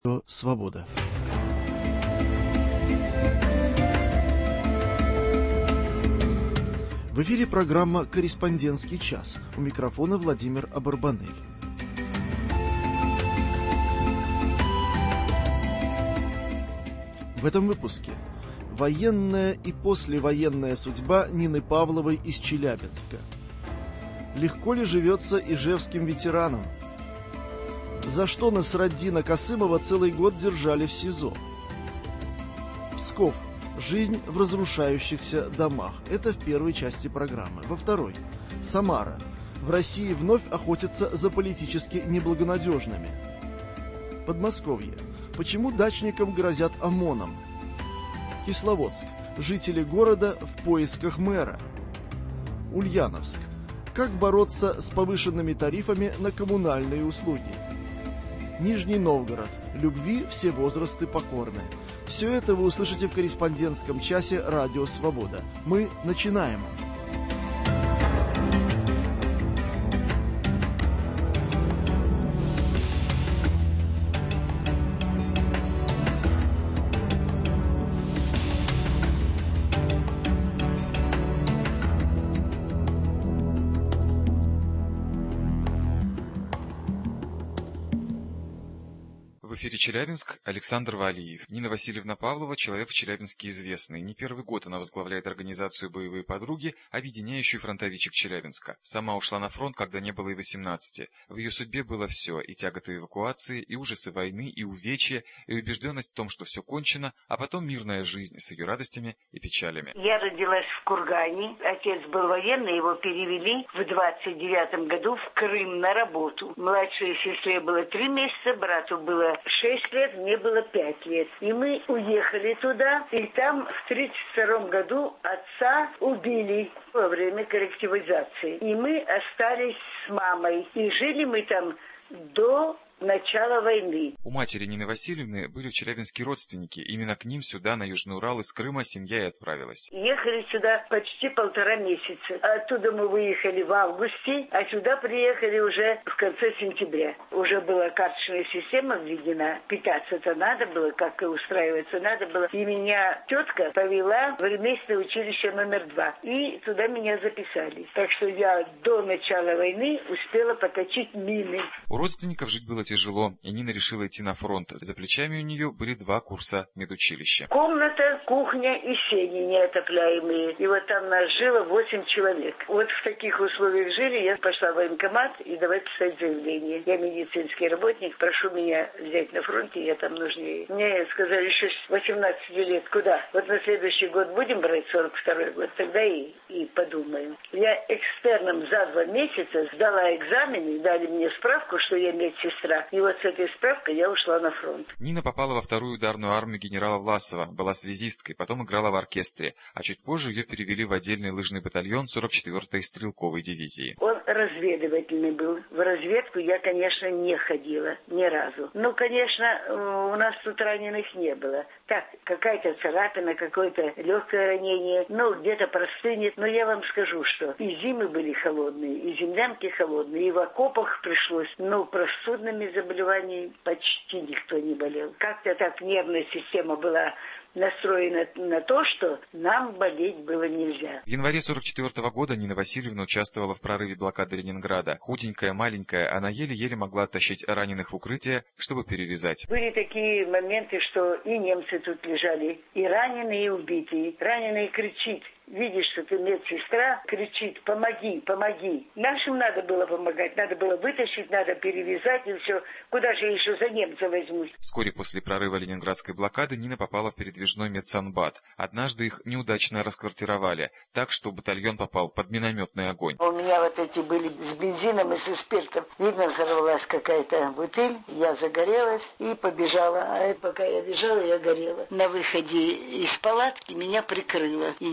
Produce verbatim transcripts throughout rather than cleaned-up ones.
Свобода. В эфире программа «Корреспондентский час». У микрофона Владимир Абарбанель. В этом выпуске военная и послевоенная судьба Нины Павловой из Челябинска. Легко ли живется ижевским ветеранам? За что Насраддина Касымова целый год держали в СИЗО? Псков. Жизнь в разрушающихся домах. Это в первой части программы. Во второй. Самара. В России вновь охотятся за политически неблагонадежными. Подмосковье. Почему дачникам грозят ОМОНом? Кисловодск. Жители города в поисках мэра. Ульяновск. Как бороться с повышенными тарифами на коммунальные услуги? Нижний Новгород. Любви все возрасты покорны. Все это вы услышите в корреспондентском часе «Радио Свобода». Мы начинаем. В эфире Челябинск, Александр Валиев. Нина Васильевна Павлова – человек в Челябинске известный. Не первый год она возглавляет организацию «Боевые подруги», объединяющую фронтовичек Челябинска. Сама ушла на фронт, когда не было и восемнадцати. В ее судьбе было все – и тяготы эвакуации, и ужасы войны, и увечья, и убежденность в том, что все кончено, а потом мирная жизнь с ее радостями и печалями. Я родилась в Кургане. Отец был военный, его перевели в двадцать девятом году в Крым на работу. Младшей сестре было три месяца, брату было шесть лет, мне было пять лет. И мы уехали туда, и там в тридцать втором году отца убили во время коллективизации. И мы остались с мамой. И жили мы там до начала войны. У матери Нины Васильевны были в Челябинске родственники. Именно к ним сюда, на Южный Урал, из Крыма семья и отправилась. Ехали сюда почти полтора месяца. Оттуда мы выехали в августе, а сюда приехали уже в конце сентября. Уже была карточная система введена. Питаться-то надо было, как и устраиваться надо было. И меня тетка повела в ремесленное училище номер два. И туда меня записали. Так что я до начала войны успела поточить мины. У родственников жить было тяжело, и Нина решила идти на фронт. За плечами у нее были два курса медучилища. Комната, кухня и сени неотопляемые. И вот там нас жило восемь человек. Вот в таких условиях жили. Я пошла в военкомат и давай писать заявление. Я медицинский работник, прошу меня взять на фронте, я там нужнее. Мне сказали еще с восемнадцати лет, куда? Вот на следующий год будем брать сорок второй год, тогда и, и подумаем. Я экстерном за два месяца сдала экзамены, дали мне справку, что я медсестра. И вот с этой справкой я ушла на фронт. Нина попала во вторую ударную армию генерала Власова, была связисткой, потом играла в оркестре, а чуть позже ее перевели в отдельный лыжный батальон сорок четвёртой стрелковой дивизии. Он разведывательный был. В разведку я, конечно, не ходила ни разу. Ну, конечно, у нас тут раненых не было. Так, какая-то царапина, какое-то легкое ранение, ну, где-то простынет. Но я вам скажу, что и зимы были холодные, и землянки холодные, и в окопах пришлось, ну, простудными заболеваниями почти никто не болел. Как-то так нервная система была настроена на то, что нам болеть было нельзя. В январе сорок четвёртого года Нина Васильевна участвовала в прорыве блокады Ленинграда. Худенькая, маленькая, она еле-еле могла тащить раненых в укрытие, чтобы перевязать. Были такие моменты, что и немцы тут лежали, и раненые, и убитые. Раненый кричит. Видишь, что ты медсестра, кричит: помоги, помоги. Нашим надо было помогать, надо было вытащить, надо перевязать, и все. Куда же я еще за немца возьмусь? Вскоре после прорыва ленинградской блокады Нина попала в передвижной медсанбат. Однажды их неудачно расквартировали, так что батальон попал под минометный огонь. У меня вот эти были с бензином и со спиртом. Видно, взорвалась какая-то бутыль, я загорелась и побежала. А пока я бежала, я горела. На выходе из палатки меня прикрыло. И я, как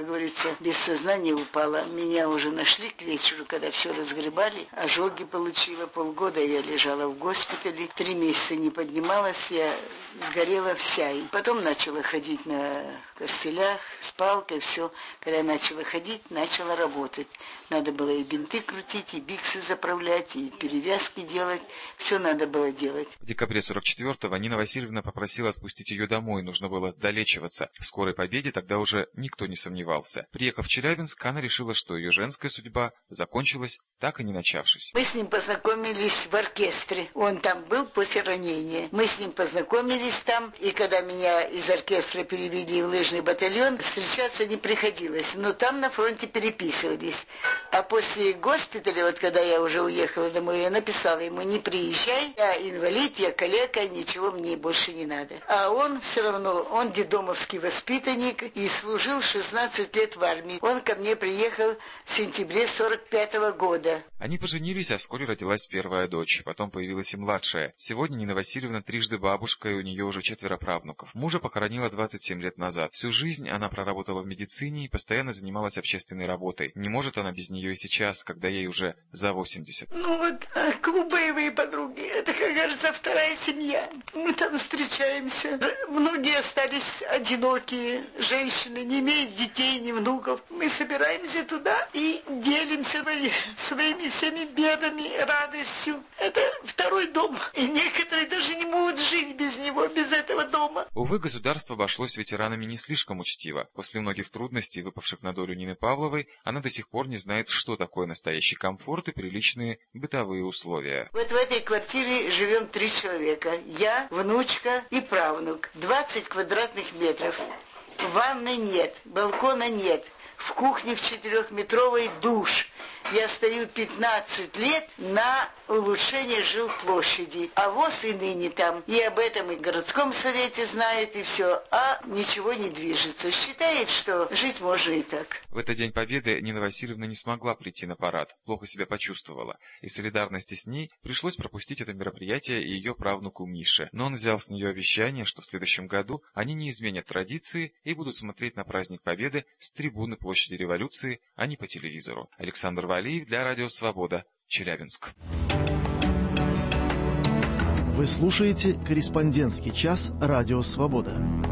как говорится, без сознания упала. Меня уже нашли к вечеру, когда все разгребали. Ожоги получила, полгода я лежала в госпитале. Три месяца не поднималась, я сгорела вся. И потом начала ходить на костылях, с палкой, все. Когда я начала ходить, начала работать. Надо было и бинты крутить, и биксы заправлять, и перевязки делать. Все надо было делать. В декабре сорок четвёртого Нина Васильевна попросила отпустить ее домой, нужно было долечиваться. В скорой победе тогда уже никто не сомневался. Приехав в Челябинск, она решила, что ее женская судьба закончилась, так и не начавшись. Мы с ним познакомились в оркестре. Он там был после ранения. Мы с ним познакомились там, и когда меня из оркестра перевели в лыжный батальон, встречаться не приходилось. Но там на фронте переписывались. А после госпиталя, вот когда я уже уехала домой, я написала ему: не приезжай, я инвалид, я калека, ничего мне больше не надо. А он все равно, он детдомовский воспитанник и служил шестнадцать лет в армии. Он ко мне приехал в сентябре сорок пятого года. Они поженились, а вскоре родилась первая дочь, потом появилась и младшая. Сегодня Нина Васильевна трижды бабушка, и у нее уже четверо правнуков. Мужа похоронила двадцать семь лет назад. Всю жизнь она проработала в медицине и постоянно занималась общественной работой. Не может она без нее и сейчас, когда ей уже за восемьдесят. Ну вот, клуб «Боевые подруги», это, как кажется, вторая семья. Мы там встречаемся. Многие остались одинокие, женщины, не имеют детей, ни внуков. Мы собираемся туда и делимся своими всеми бедами, радостью. Это второй дом. И некоторые даже не могут жить без него, без этого дома. Увы, государство обошлось с ветеранами не слишком учтиво. После многих трудностей, выпавших на долю Нины Павловой, она до сих пор не знает, что такое настоящий комфорт и приличные бытовые условия. Вот в этой квартире живем три человека. Я, внучка и правнук. двадцать квадратных метров. Ванны нет, балкона нет. В кухне в четырехметровый душ. Я стою пятнадцать лет на улучшение жилплощади. А ВОЗ и ныне там. И об этом и в городском совете знает, и все. А ничего не движется. Считает, что жить можно и так. В этот день Победы Нина Васильевна не смогла прийти на парад. Плохо себя почувствовала. Из солидарности с ней пришлось пропустить это мероприятие и ее правнуку Мише. Но он взял с нее обещание, что в следующем году они не изменят традиции и будут смотреть на праздник Победы с трибуны площади Революции, а не по телевизору. Александр Валиев для Радио Свобода, Челябинск. Вы слушаете «Корреспондентский час» Радио Свобода.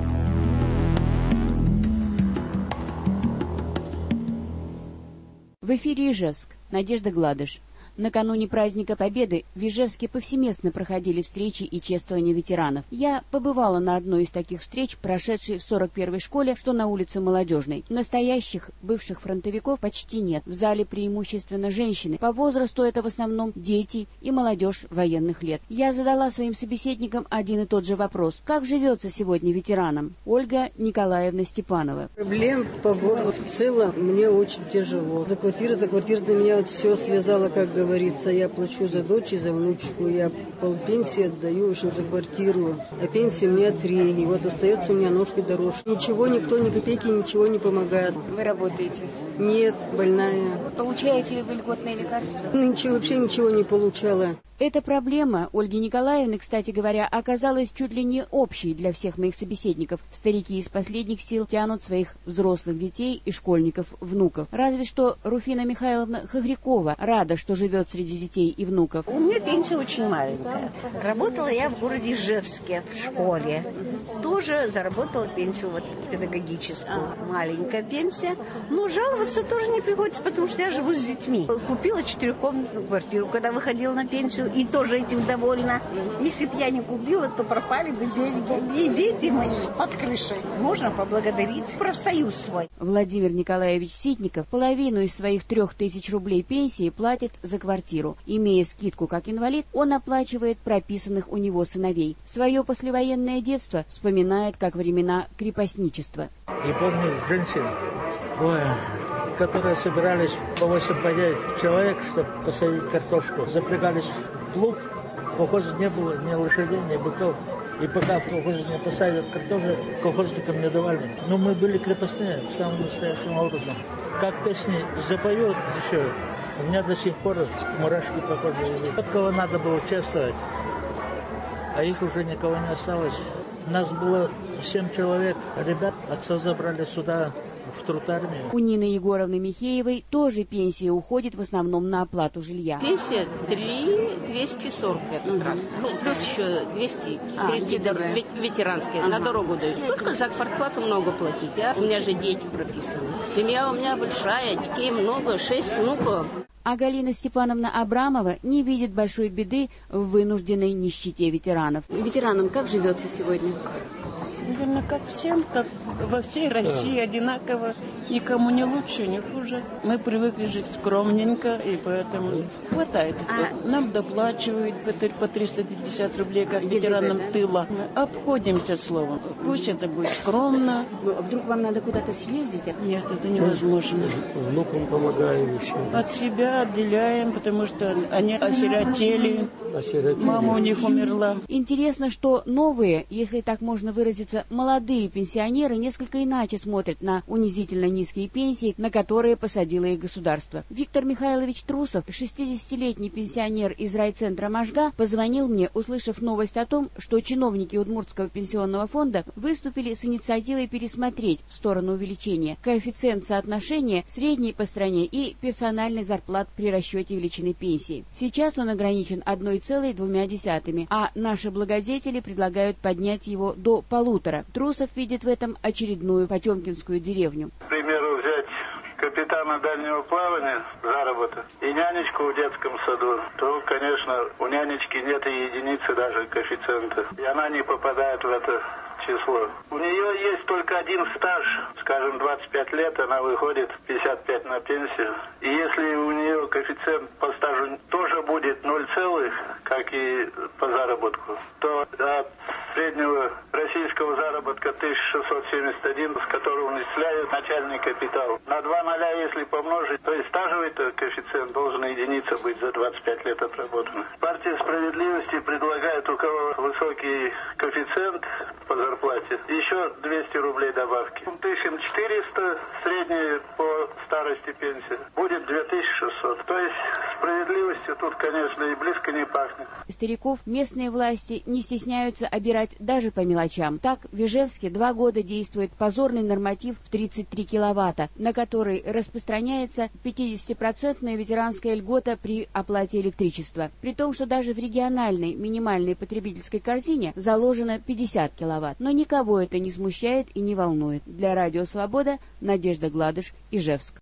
В эфире Ижевск. Надежда Гладыш. Накануне праздника Победы в Ижевске повсеместно проходили встречи и чествования ветеранов. Я побывала на одной из таких встреч, прошедшей в сорок первой школе, что на улице Молодежной. Настоящих бывших фронтовиков почти нет. В зале преимущественно женщины. По возрасту это в основном дети и молодежь военных лет. Я задала своим собеседникам один и тот же вопрос. Как живется сегодня ветеранам? Ольга Николаевна Степанова. Проблем по городу в целом мне очень тяжело. За квартиру, за квартиру до меня вот все связало, как говорится. Говорится, я плачу за дочь и за внучку, я полпенсии отдаю, в общем, за квартиру, а пенсии мне три, и вот остается у меня ножки дорожки. Ничего, никто, ни копейки, ничего не помогает. Вы работаете? Нет, больная. Получаете ли вы льготные лекарства? Ничего, вообще ничего не получала. Эта проблема Ольги Николаевны, кстати говоря, оказалась чуть ли не общей для всех моих собеседников. Старики из последних сил тянут своих взрослых детей и школьников, внуков. Разве что Руфина Михайловна Хагрякова рада, что живет среди детей и внуков. У меня пенсия очень маленькая. Работала я в городе Ижевске в школе. Тоже заработала пенсию вот, педагогическую. Маленькая пенсия. Но жаловаться тоже не приходится, потому что я живу с детьми. Купила четырехкомнатную квартиру, когда выходила на пенсию. И тоже этим довольна. Если бы я не купила, то пропали бы деньги. И дети мои под крышей. Можно поблагодарить профсоюз свой. Владимир Николаевич Ситников половину из своих трех тысяч рублей пенсии платит за квартиру. Имея скидку как инвалид, он оплачивает прописанных у него сыновей. Свое послевоенное детство вспоминает как времена крепостничества. И помню женщин, ой, которые собирались по восемь девять человек, чтобы посадить картошку. Запрягались в плуг, в колхозе не было ни лошадей, ни быков. И пока в колхозе не посадят картошку, колхозникам не давали. Но мы были крепостные, самым настоящим образом. Как песни запоют еще, у меня до сих пор мурашки по коже идут. От кого надо было чествовать, а их уже никого не осталось. Нас было семь человек. Ребят отца забрали сюда в труд армии. У Нины Егоровны Михеевой тоже пенсия уходит в основном на оплату жилья. Пенсия три двести сорок в этот раз. Ну, плюс еще двести тридцать а, дор- ветеранские. Ага. На дорогу дают. Только за квартплату много платить. А у меня же дети прописаны. Семья у меня большая, детей много, шесть внуков. А Галина Степановна Абрамова не видит большой беды в вынужденной нищете ветеранов. Ветеранам как живется сегодня? Наверное, как всем, как во всей России одинаково. Никому не лучше, не хуже. Мы привыкли жить скромненько, и поэтому хватает. А... Нам доплачивают по триста пятьдесят рублей, как ветеранам тыла. Мы обходимся словом. Пусть это будет скромно. Вдруг вам надо куда-то съездить? Нет, это невозможно. Внукам помогаем еще. От себя отделяем, потому что они осиротели. осиротели. Мама у них умерла. Интересно, что новые, если так можно выразиться, молодые пенсионеры несколько иначе смотрят на унизительно низкие пенсии, на которые посадило их государство. Виктор Михайлович Трусов, шестидесятилетний пенсионер из райцентра Можга, позвонил мне, услышав новость о том, что чиновники Удмуртского пенсионного фонда выступили с инициативой пересмотреть в сторону увеличения коэффициент соотношения средней по стране и персональной зарплат при расчете величины пенсии. Сейчас он ограничен одной целой двумя десятыми, а наши благодетели предлагают поднять его до полутора. Трусов видит в этом очередную потемкинскую деревню. К примеру, взять капитана дальнего плавания, заработок, и нянечку в детском саду, то, конечно, у нянечки нет и единицы даже коэффициента, и она не попадает в это число. У нее есть только один стаж, скажем, двадцать пять лет, она выходит пятьдесят пять на пенсию. И если у нее коэффициент по стажу тоже будет ноль целых, как и по заработку, то от среднего российского заработка тысяча шестьсот семьдесят один, с которого начисляют начальный капитал, на два ноля, если помножить, то и стажевый-то коэффициент должен единица быть за двадцать пять лет отработано. Партия справедливости предлагает, у кого высокий коэффициент по зарплате, еще двести рублей добавки. тысяча четыреста средняя по старости пенсия будет две тысячи шестьсот. То есть справедливостью тут, конечно, и близко не пахнет. Стариков местные власти не стесняются обирать даже по мелочам. Так, в Ижевске два года действует позорный норматив в тридцать три киловатта, на который распространяется пятидесятипроцентная ветеранская льгота при оплате электричества. При том, что даже в региональной минимальной потребительской корзине заложено пятьдесят киловатт. Но никого это не смущает и не волнует. Для Радио Свобода Надежда Гладыш, Ижевск.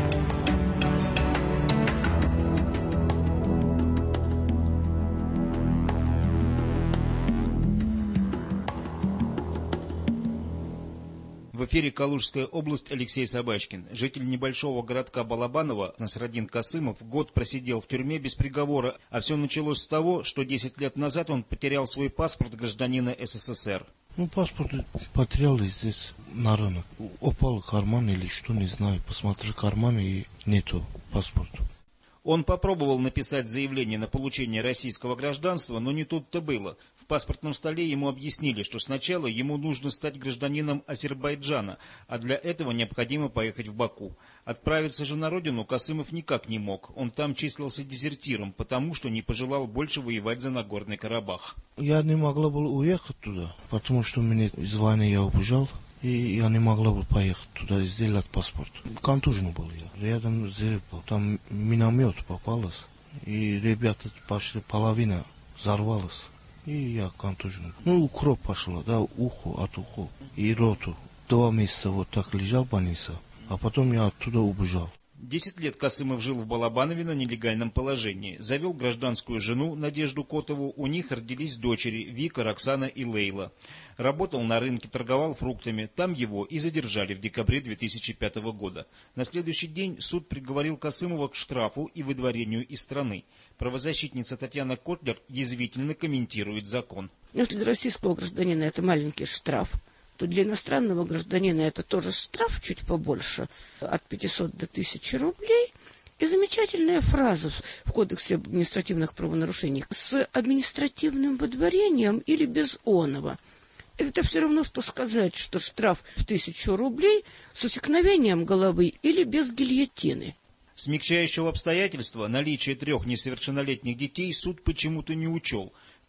В эфире Калужская область, Алексей Собачкин. Житель небольшого городка Балабаново, Насрадин Касымов, год просидел в тюрьме без приговора, а все началось с того, что десять лет назад он потерял свой паспорт гражданина СССР. Ну, паспорт потерял здесь на рынок. Упал карман или что, не знаю. Посмотрел карман и нету паспорта. Он попробовал написать заявление на получение российского гражданства, но не тут-то было. В паспортном столе ему объяснили, что сначала ему нужно стать гражданином Азербайджана, а для этого необходимо поехать в Баку. Отправиться же на родину Касымов никак не мог. Он там числился дезертиром, потому что не пожелал больше воевать за Нагорный Карабах. Я не могла была уехать туда, потому что мне из войны я убежал. И я не могла бы поехать туда и сделать паспорт. Контужен был я. Рядом взрыв был. Там миномет попалось. И ребята пошли, половина взорвалась. И я контужен. Ну, укроп пошло, да, ухо от уха. И роту. Два месяца вот так лежал в больнице. А потом я оттуда убежал. Десять лет Касымов жил в Балабанове на нелегальном положении. Завел гражданскую жену Надежду Котову. У них родились дочери Вика, Роксана и Лейла. Работал на рынке, торговал фруктами. Там его и задержали в декабре две тысячи пятого года. На следующий день суд приговорил Касымова к штрафу и выдворению из страны. Правозащитница Татьяна Котлер язвительно комментирует закон. Если для российского гражданина это маленький штраф, то для иностранного гражданина это тоже штраф чуть побольше, от пятисот до тысячи рублей. И замечательная фраза в Кодексе административных правонарушений: с административным выдворением или без оного. Это все равно, что сказать, что штраф в тысячу рублей с усекновением головы или без гильотины. Смягчающего обстоятельства наличие трех несовершеннолетних детей суд почему-то не учел.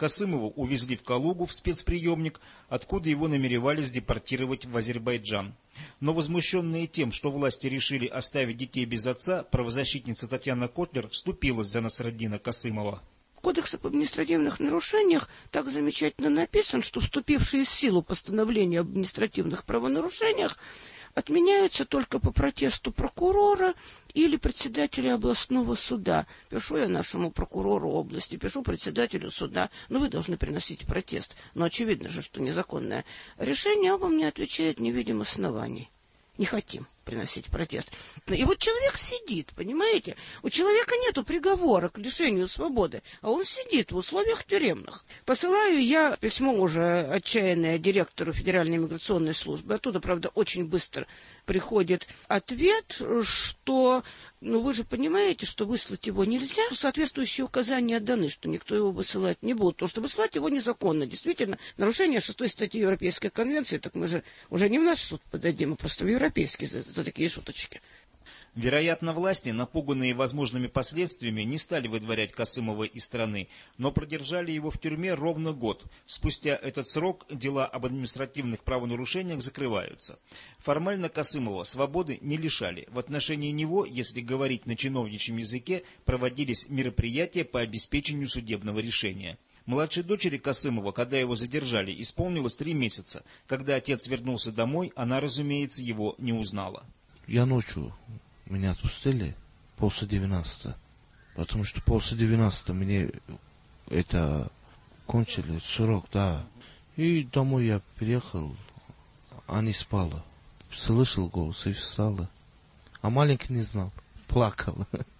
Касымова увезли в Калугу в спецприемник, откуда его намеревались депортировать в Азербайджан. Но возмущенные тем, что власти решили оставить детей без отца, правозащитница Татьяна Котлер вступилась за Насреддина Касымова. Кодекс об административных нарушениях так замечательно написан, что вступившие в силу постановления об административных правонарушениях отменяются только по протесту прокурора или председателя областного суда. Пишу я нашему прокурору области, пишу председателю суда, но вы должны приносить протест. Но очевидно же, что незаконное решение оба мне отвечает не видим оснований. Не хотим приносить протест. И вот человек сидит, понимаете? У человека нету приговора к лишению свободы, а он сидит в условиях тюремных. Посылаю я письмо уже отчаянное директору Федеральной миграционной службы. Оттуда, правда, очень быстро приходит ответ, что, ну вы же понимаете, что выслать его нельзя. Соответствующие указания даны, что никто его высылать не будет, потому что высылать его незаконно. Действительно, нарушение шестой статьи Европейской конвенции, так мы же уже не в наш суд подадим, а просто в европейский за, за такие шуточки. Вероятно, власти, напуганные возможными последствиями, не стали выдворять Касымова из страны, но продержали его в тюрьме ровно год. Спустя этот срок дела об административных правонарушениях закрываются. Формально Касымова свободы не лишали. В отношении него, если говорить на чиновничьем языке, проводились мероприятия по обеспечению судебного решения. Младшей дочери Касымова, когда его задержали, исполнилось три месяца. Когда отец вернулся домой, она, разумеется, его не узнала. Я ночью... Меня отпустили после двенадцати, потому что после двенадцати мне это кончили срок, да. И домой я приехал, а не спала. Слышал голос и встала. А маленький не знал, плакал.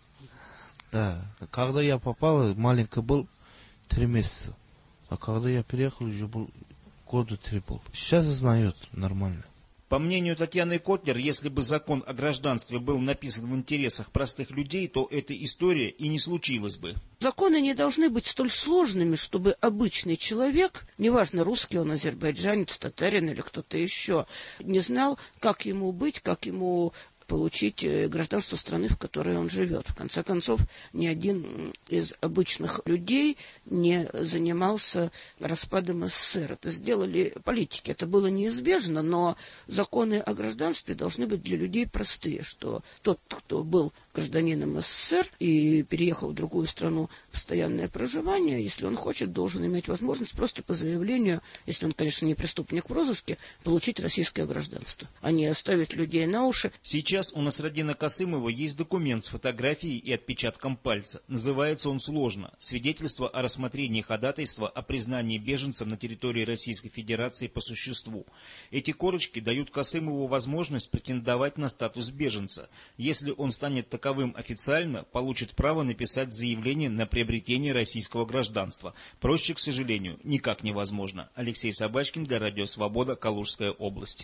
Да, когда я попал, маленький был три месяца. А когда я приехал, уже был года три был. Сейчас знает нормально. По мнению Татьяны Котлер, если бы закон о гражданстве был написан в интересах простых людей, то эта история и не случилась бы. Законы не должны быть столь сложными, чтобы обычный человек, неважно, русский он, азербайджанец, татарин или кто-то еще, не знал, как ему быть, как ему получить гражданство страны, в которой он живет. В конце концов, ни один из обычных людей не занимался распадом СССР. Это сделали политики. Это было неизбежно, но законы о гражданстве должны быть для людей простые, что тот, кто был гражданином СССР и переехал в другую страну в постоянное проживание, если он хочет, должен иметь возможность просто по заявлению, если он, конечно, не преступник в розыске, получить российское гражданство, а не оставить людей на уши. Сейчас у Насреддина Касымова есть документ с фотографией и отпечатком пальца. Называется он сложно. Свидетельство о рассмотрении ходатайства о признании беженцем на территории Российской Федерации по существу. Эти корочки дают Касымову возможность претендовать на статус беженца. Если он станет таковым официально, получит право написать заявление на приобретение российского гражданства. Проще, к сожалению, никак невозможно. Алексей Собачкин для Радио Свобода, Калужская область.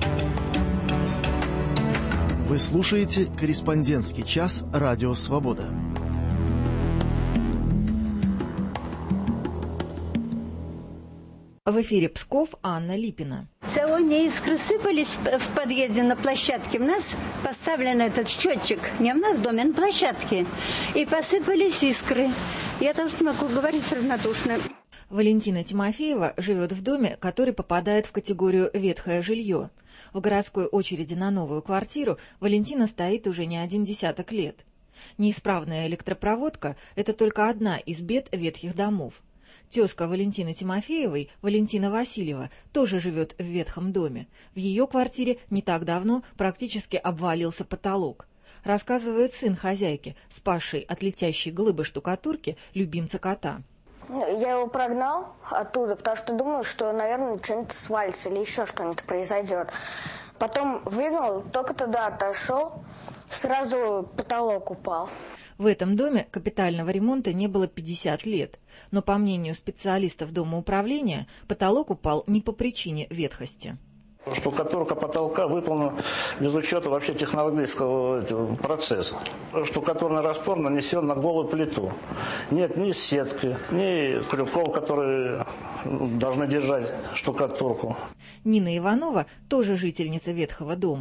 Вы слушаете «Корреспондентский час» Радио Свобода. В эфире Псков, Анна Липина. Сегодня искры сыпались в подъезде на площадке. У нас поставлен этот счетчик, не у нас в доме, на площадке. И посыпались искры. Я тоже смогу говорить равнодушно. Валентина Тимофеева живет в доме, который попадает в категорию «ветхое жилье». В городской очереди на новую квартиру Валентина стоит уже не один десяток лет. Неисправная электропроводка – это только одна из бед ветхих домов. Тезка Валентины Тимофеевой, Валентина Васильева, тоже живет в ветхом доме. В ее квартире не так давно практически обвалился потолок. Рассказывает сын хозяйки, спасший от летящей глыбы штукатурки любимца кота. Я его прогнал оттуда, потому что думал, что, наверное, что-нибудь свалится или еще что-нибудь произойдет. Потом выгнал, только туда отошел, сразу потолок упал. В этом доме капитального ремонта не было пятьдесят лет, но, по мнению специалистов домоуправления, потолок упал не по причине ветхости. Штукатурка потолка выполнена без учета вообще технологического процесса. Штукатурный раствор нанесен на голую плиту. Нет ни сетки, ни крюков, которые должны держать штукатурку. Нина Иванова тоже жительница ветхого дома.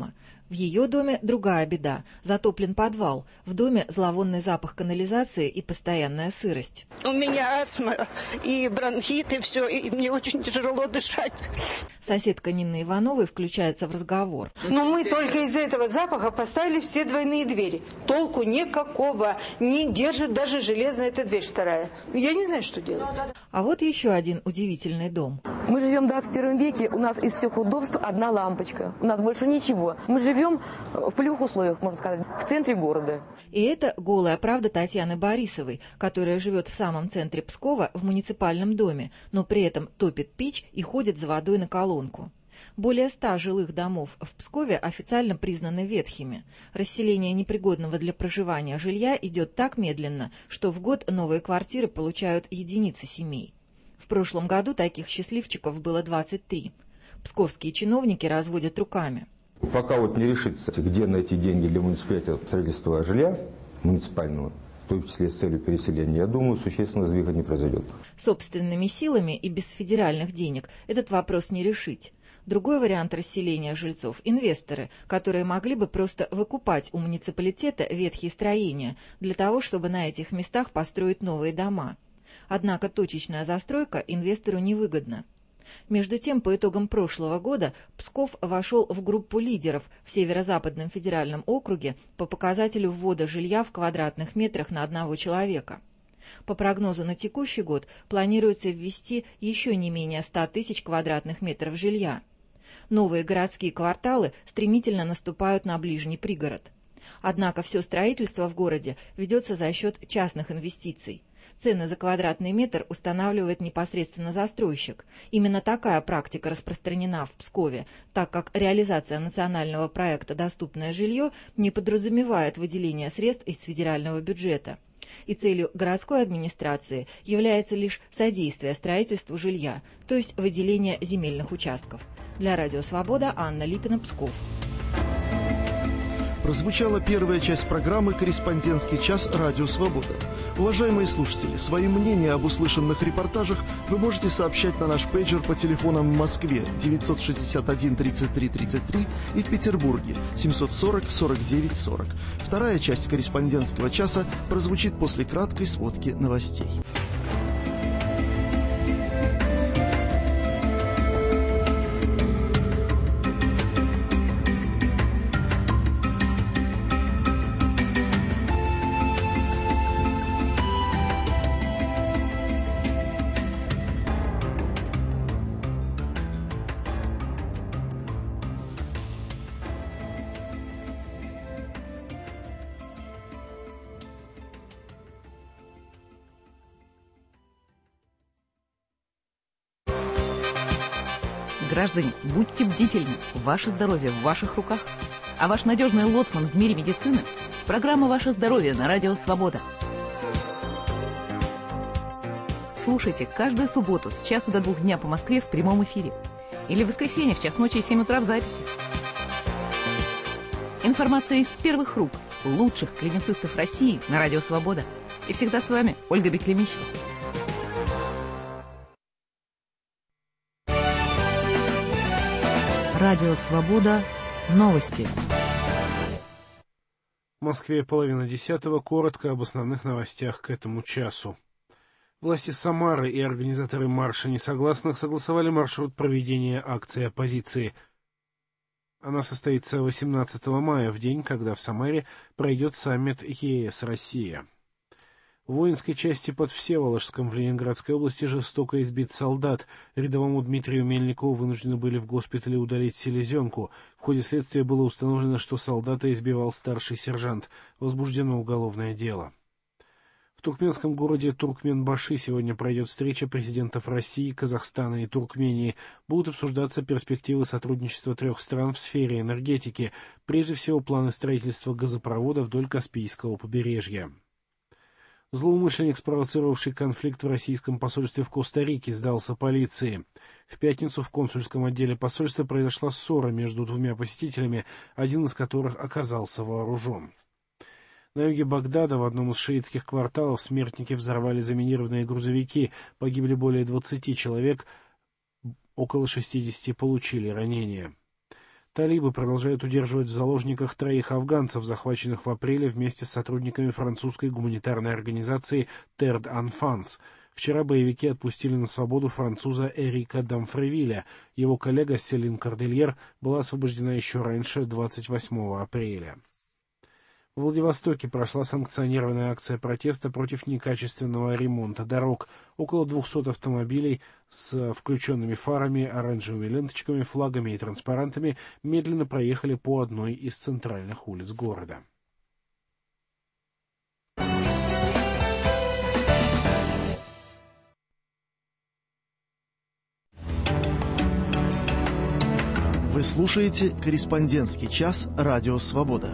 В ее доме другая беда. Затоплен подвал. В доме зловонный запах канализации и постоянная сырость. У меня астма и бронхит, и все, и мне очень тяжело дышать. Соседка Нины Ивановой включается в разговор. Но мы только из-за этого запаха поставили все двойные двери. Толку никакого. Не держит даже железная эта дверь вторая. Я не знаю, что делать. А вот еще один удивительный дом. Мы живем в двадцать первом веке, у нас из всех удобств одна лампочка. У нас больше ничего. Мы живем в полевых условиях, можно сказать, в центре города. И это голая правда Татьяны Борисовой, которая живет в самом центре Пскова в муниципальном доме, но при этом топит печь и ходит за водой на колонку. Более ста жилых домов в Пскове официально признаны ветхими. Расселение непригодного для проживания жилья идет так медленно, что в год новые квартиры получают единицы семей. В прошлом году таких счастливчиков было двадцать три. Псковские чиновники разводят руками. Пока вот не решится, где найти деньги для муниципального строительства жилья муниципального, в том числе с целью переселения, я думаю, существенного сдвига не произойдет. Собственными силами и без федеральных денег этот вопрос не решить. Другой вариант расселения жильцов – инвесторы, которые могли бы просто выкупать у муниципалитета ветхие строения для того, чтобы на этих местах построить новые дома. Однако точечная застройка инвестору невыгодна. Между тем, по итогам прошлого года Псков вошел в группу лидеров в Северо-Западном федеральном округе по показателю ввода жилья в квадратных метрах на одного человека. По прогнозу на текущий год планируется ввести еще не менее ста тысяч квадратных метров жилья. Новые городские кварталы стремительно наступают на ближний пригород. Однако все строительство в городе ведется за счет частных инвестиций. Цены за квадратный метр устанавливает непосредственно застройщик. Именно такая практика распространена в Пскове, так как реализация национального проекта «Доступное жилье» не подразумевает выделение средств из федерального бюджета. И целью городской администрации является лишь содействие строительству жилья, то есть выделение земельных участков. Для Радио Свобода Анна Липина, Псков. Прозвучала первая часть программы «Корреспондентский час. Радио Свобода». Уважаемые слушатели, свои мнения об услышанных репортажах вы можете сообщать на наш пейджер по телефонам в Москве девятьсот шестьдесят один тридцать три тридцать три и в Петербурге семьсот сорок сорок девять сорок. Вторая часть «Корреспондентского часа» прозвучит после краткой сводки новостей. Граждане, будьте бдительны. Ваше здоровье в ваших руках. А ваш надежный лоцман в мире медицины – программа «Ваше здоровье» на Радио Свобода. Слушайте каждую субботу с часу до двух дня по Москве в прямом эфире. Или в воскресенье в час ночи и семь утра в записи. Информация из первых рук лучших клиницистов России на Радио Свобода. И всегда с вами Ольга Беклемищева. Радио Свобода. Новости. В Москве половина десятого. Коротко об основных новостях к этому часу. Власти Самары и организаторы марша несогласных согласовали маршрут проведения акции оппозиции. Она состоится восемнадцатого мая, в день, когда в Самаре пройдет саммит ЕС-Россия. В воинской части под Всеволожском в Ленинградской области жестоко избит солдат. Рядовому Дмитрию Мельникову вынуждены были в госпитале удалить селезенку. В ходе следствия было установлено, что солдата избивал старший сержант. Возбуждено уголовное дело. В туркменском городе Туркменбаши сегодня пройдет встреча президентов России, Казахстана и Туркмении. Будут обсуждаться перспективы сотрудничества трех стран в сфере энергетики, прежде всего планы строительства газопровода вдоль Каспийского побережья. Злоумышленник, спровоцировавший конфликт в российском посольстве в Коста-Рике, сдался полиции. В пятницу в консульском отделе посольства произошла ссора между двумя посетителями, один из которых оказался вооружен. На юге Багдада в одном из шиитских кварталов смертники взорвали заминированные грузовики, погибли более двадцати человек, около шестидесяти получили ранения. Талибы продолжают удерживать в заложниках троих афганцев, захваченных в апреле вместе с сотрудниками французской гуманитарной организации Terre d'Enfance. Вчера боевики отпустили на свободу француза Эрика Дамфревиля. Его коллега Селин Кордельер была освобождена еще раньше, двадцать восьмого апреля. В Владивостоке прошла санкционированная акция протеста против некачественного ремонта дорог. Около двухсот автомобилей с включенными фарами, оранжевыми ленточками, флагами и транспарантами медленно проехали по одной из центральных улиц города. Вы слушаете «Корреспондентский час» Радио Свобода.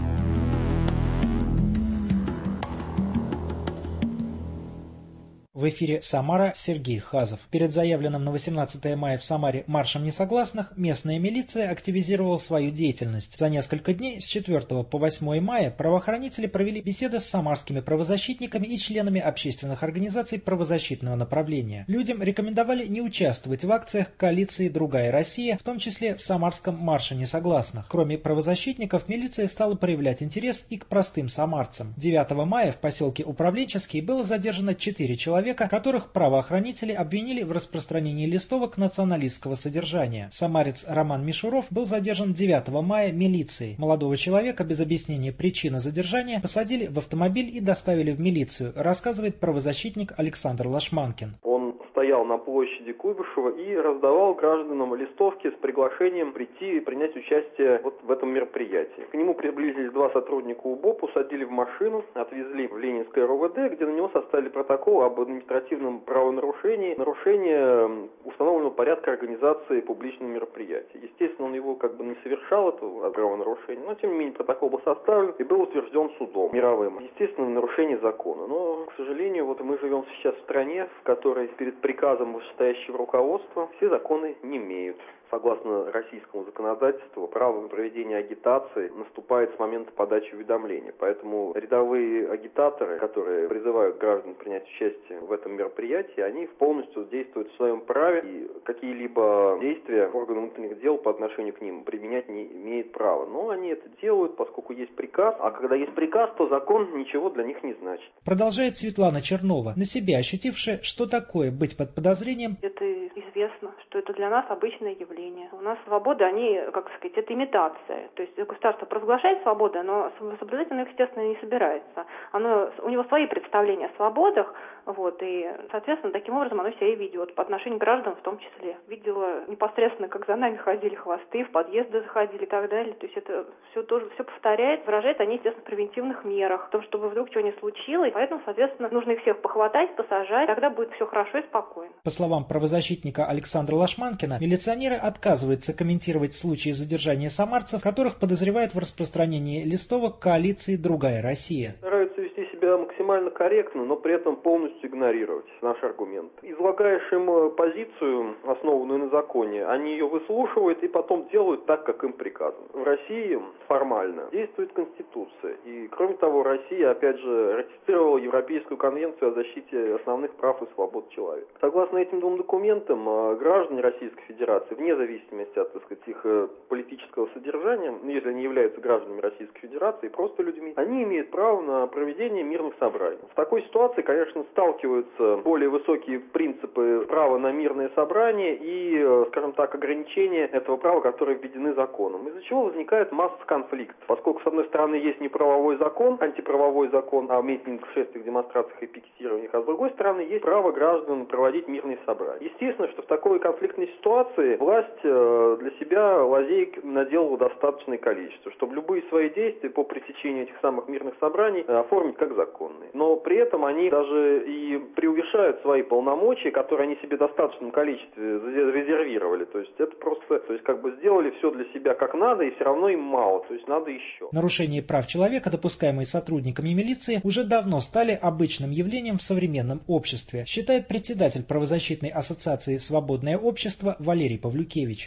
В эфире Самара, Сергей Хазов. Перед заявленным на восемнадцатое мая в Самаре маршем несогласных местная милиция активизировала свою деятельность. За несколько дней с четвёртого по восьмое мая правоохранители провели беседы с самарскими правозащитниками и членами общественных организаций правозащитного направления. Людям рекомендовали не участвовать в акциях коалиции «Другая Россия», в том числе в самарском марше несогласных. Кроме правозащитников, милиция стала проявлять интерес и к простым самарцам. девятого мая в поселке Управленческий было задержано четыре человека, которых правоохранители обвинили в распространении листовок националистского содержания. Самарец Роман Мишуров был задержан девятого мая милицией. Молодого человека без объяснения причины задержания посадили в автомобиль и доставили в милицию, рассказывает правозащитник Александр Лашманкин. Он стоял на площади Куйбышева и раздавал гражданам листовки с приглашением прийти и принять участие вот в этом мероприятии. К нему приблизились два сотрудника УБОП, усадили в машину, отвезли в Ленинское РОВД, где на него составили протокол об административном правонарушении, нарушение установленного порядка организации публичного мероприятия. Естественно, он его как бы не совершал, этого правонарушения, но тем не менее протокол был составлен и был утвержден судом мировым. Естественно, нарушение закона. Но, к сожалению, вот мы живем сейчас в стране, в которой перед приказом вышестоящего руководства все законы не имеют. Согласно российскому законодательству, право на проведение агитации наступает с момента подачи уведомления. Поэтому рядовые агитаторы, которые призывают граждан принять участие в этом мероприятии, они полностью действуют в своем праве, и какие-либо действия органов внутренних дел по отношению к ним применять не имеют права. Но они это делают, поскольку есть приказ, а когда есть приказ, то закон ничего для них не значит. Продолжает Светлана Чернова, на себе ощутившая, что такое быть под подозрением. Это известно, что это для нас обычное явление. У нас свободы, они, как сказать, это имитация. То есть государство провозглашает свободу, но соблюдать оно их, естественно, не собирается. Оно, у него свои представления о свободах, вот, и, соответственно, таким образом оно себя и ведет, по отношению к гражданам в том числе. Видела непосредственно, как за нами ходили хвосты, в подъезды заходили и так далее. То есть это все тоже все повторяет, выражает они, естественно, в превентивных мерах, в том, чтобы вдруг чего не случилось. И поэтому, соответственно, нужно их всех похватать, посажать, тогда будет все хорошо и спокойно. По словам правозащитника Александра Лашманкина, милиционеры отказываются комментировать случаи задержания самарцев, которых подозревают в распространении листовок коалиции «Другая Россия». Стараются вести себя максимально корректно, но при этом полностью игнорировать наш аргумент. Излагаешь им позицию, основанную на законе, они ее выслушивают и потом делают так, как им приказано. В России формально действует Конституция. И, кроме того, Россия, опять же, ратифицировала Европейскую конвенцию о защите основных прав и свобод человека. Согласно этим двум документам, граждане Российской Федерации, вне зависимости от, так сказать, их политического содержания, если они являются гражданами Российской Федерации, просто людьми, они имеют право на проведение мирных собраний. В такой ситуации, конечно, сталкиваются более высокие принципы права на мирное собрание и, скажем так, ограничения этого права, которые введены законом, из-за чего возникает масса конфликтов. Поскольку, с одной стороны, есть неправовой закон, антиправовой закон о митингах, шествиях, демонстрациях и пикетированиях, а с другой стороны, есть право граждан проводить мирные собрания. Естественно, что в такой конфликтной ситуации власть для себя лазеек наделала достаточное количество, чтобы любые свои действия по пресечению этих самых мирных собраний оформить как законные. Но при этом они даже и преувеличивают свои полномочия, которые они себе в достаточном количестве резервировали. То есть это просто, то есть как бы сделали все для себя как надо, и все равно им мало, то есть надо еще. Нарушения прав человека, допускаемые сотрудниками милиции, уже давно стали обычным явлением в современном обществе, считает председатель правозащитной ассоциации «Свободное общество» Валерий Павлюкевич. Да,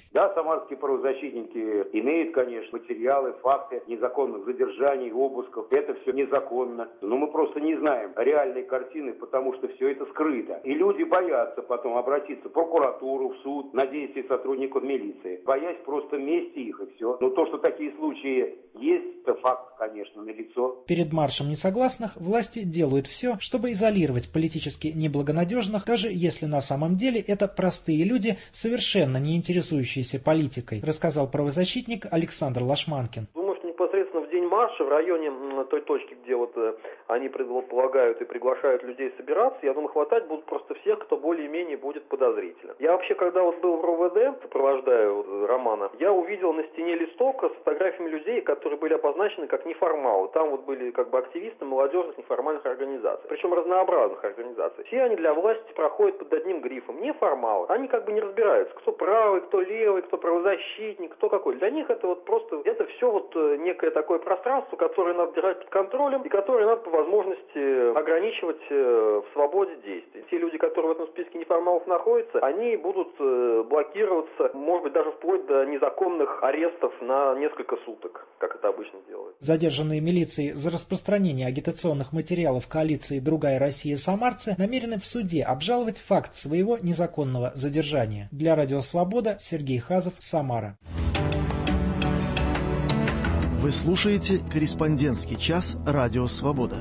самарские правозащитники имеют, конечно, материалы, факты незаконных задержаний, обысков. Это все незаконно. Но мы просто не знаем реальной картины, потому что все это скрыто. И люди боятся потом обратиться в прокуратуру, в суд, на действия сотрудников милиции. Боясь просто мести их, и все. Но то, что такие случаи есть, это факт, конечно, налицо. Перед маршем несогласных власти делают все, чтобы изолировать политически неблагонадежных, даже если на самом деле это простые люди, совершенно не интересующиеся политикой, рассказал правозащитник Александр Лашманкин. Непосредственно в день марша в районе той точки, где вот они предполагают и приглашают людей собираться, я думаю, хватать будут просто всех, кто более-менее будет подозрителен. Я вообще, когда вот был в РОВД, сопровождаю Романа, я увидел на стене листок с фотографиями людей, которые были обозначены как неформалы. Там вот были как бы активисты молодежных неформальных организаций, причем разнообразных организаций. Все они для власти проходят под одним грифом. Неформалы. Они как бы не разбираются, кто правый, кто левый, кто правозащитник, кто какой. Для них это вот просто, это все вот некое такое пространство, которое надо держать под контролем и которое надо по возможности ограничивать в свободе действий. Те люди, которые в этом списке неформалов находятся, они будут блокироваться, может быть, даже вплоть до незаконных арестов на несколько суток, как это обычно делают. Задержанные милицией за распространение агитационных материалов коалиции «Другая Россия» самарцы намерены в суде обжаловать факт своего незаконного задержания. Для Радио Свобода Сергей Хазов, Самара. Вы слушаете «Корреспондентский час» Радио Свобода.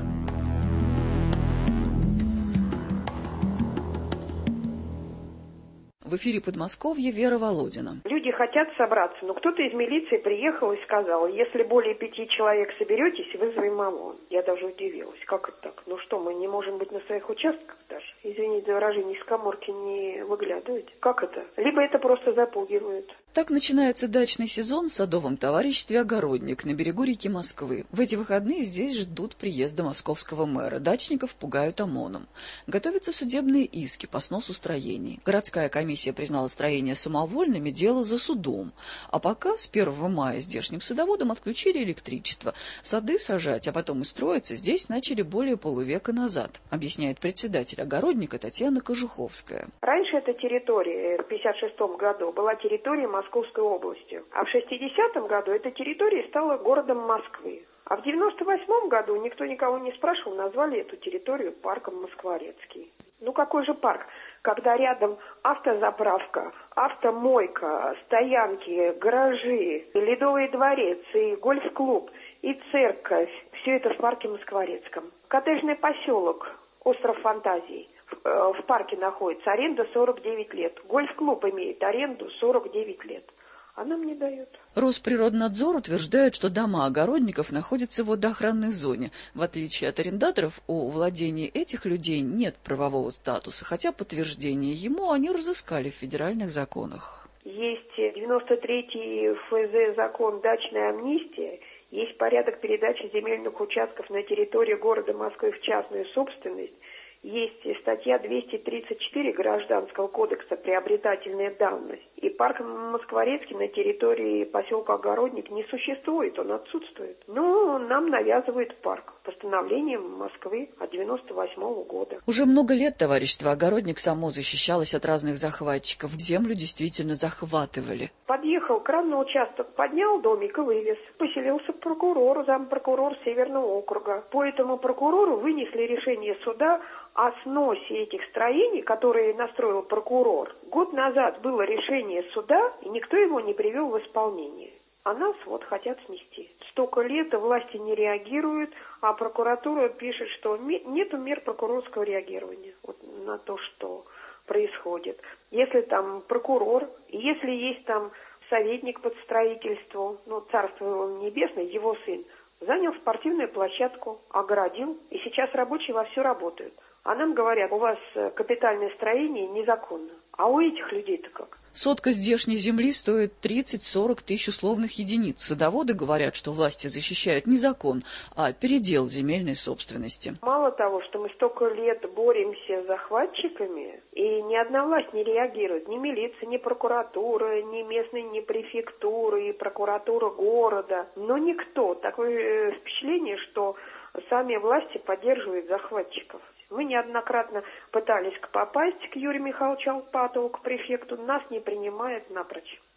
В эфире Подмосковья Вера Володина. Люди хотят собраться, но кто-то из милиции приехал и сказал, если более пяти человек соберетесь, вызовем ОМОН. Я даже удивилась, как это так? Ну что, мы не можем быть на своих участках даже? Извините за выражение, из каморки не выглядывать. Как это? Либо это просто запугивают. Так начинается дачный сезон в садовом товариществе «Огородник» на берегу реки Москвы. В эти выходные здесь ждут приезда московского мэра. Дачников пугают ОМОНом. Готовятся судебные иски по сносу строений. Городская комиссия признала строения самовольными, дело за судом. А пока с первого мая здешним садоводам отключили электричество. Сады сажать, а потом и строиться здесь начали более полувека назад, объясняет председатель «Огородника» Татьяна Кожуховская. Раньше эта территория в пятьдесят шестом году была территорией Московской области, а в шестидесятом году эта территория стала городом Москвы. А в девяносто восьмом году никто никого не спрашивал, назвали эту территорию парком Москворецкий. Ну какой же парк, когда рядом автозаправка, автомойка, стоянки, гаражи, Ледовый дворец и гольф-клуб, и церковь. Все это в парке Москворецком. Коттеджный поселок, остров Фантазий. В парке находится, аренда сорок девять лет. Гольф-клуб имеет аренду сорок девять лет. А нам не дают. Росприроднадзор утверждает, что дома огородников находятся в водоохранной зоне. В отличие от арендаторов, у владений этих людей нет правового статуса, хотя подтверждение ему они разыскали в федеральных законах. Есть девяносто третий эф зэ закон «Дачная амнистия». Есть порядок передачи земельных участков на территории города Москвы в частную собственность. Есть статья двести тридцать четыре Гражданского кодекса «Приобретательная давность». И парк Москворецкий на территории поселка Огородник не существует, он отсутствует. Но нам навязывает парк постановлением Москвы от девяносто восьмого года. Уже много лет товарищество «Огородник» само защищалось от разных захватчиков. Землю действительно захватывали. Подъехал кран на участок, поднял домик и вывез. Поселился прокурор, зампрокурор Северного округа. По этому прокурору вынесли решение суда о сносе этих строений, которые настроил прокурор. Год назад было решение суда, и никто его не привел в исполнение. А нас вот хотят снести. Столько лет власти не реагируют, а прокуратура пишет, что нету мер прокурорского реагирования вот на то, что происходит. Если там прокурор, если есть там советник по строительству, ну, царство его небесное, его сын, занял спортивную площадку, огородил, и сейчас рабочие вовсю работают. А нам говорят, у вас капитальное строение незаконно. А у этих людей-то как? Сотка здешней земли стоит тридцать-сорок тысяч условных единиц. Садоводы говорят, что власти защищают не закон, а передел земельной собственности. Мало того, что мы столько лет боремся с захватчиками, и ни одна власть не реагирует. Ни милиция, ни прокуратура, ни местные, ни префектуры, и прокуратура города. Но никто. Такое впечатление, что сами власти поддерживают захватчиков. Мы неоднократно пытались попасть к Юрию Михайловичу Алпатову, к префекту. Нас не принимают напрочь.